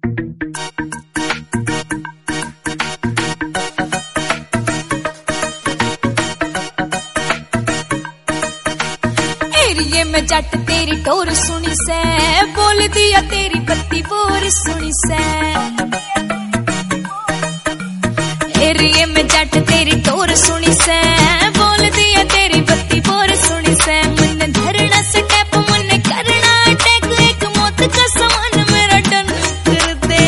एरिये में जट तेरी टोर सुनी से, बोल दिया तेरी बत्ती बोर सुनी से। एरिये में जट तेरी टोर सुनी से, बोल दिया तेरी बत्ती बोर सुनी से। मुन्ने धरना से टैप मुन्ने करना अटैक, एक मौत का समान मेरा डन कर दे।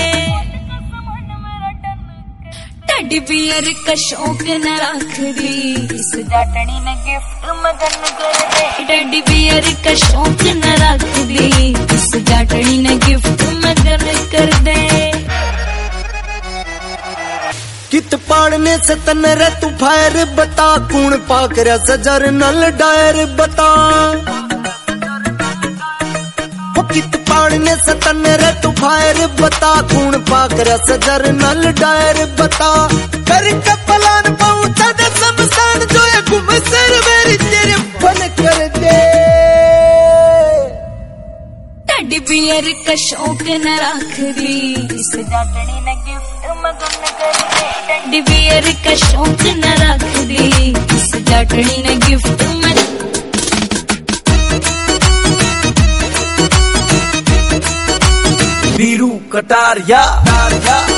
टेडी बियर का शौक न रख दी, इस जाटनी ने गिफ्ट मगन कर दे। टेडी बियर का शौक न रख दी, इस जाटनी ने गिफ्ट मगन कर दे। कित पाड़ने से तन रे तू फायर बता, कूण पाक रे सजर नल डायर बता। कित पाड़ने से तन रे तू फायर बता, कूण पाक रे सजर नल डायर बता। कर कपलान पहुंचा दे शमशान, जो ये घूम सर मेरी तेरे फन कर दे। टेडी बियर का शौक न रख दी, इस जाटनी ने गिफ्ट मगन कर दे। टेडी बियर का शौक न रख दी, इस जाटनी ने गिफ्ट मगन। वीरू कटारिया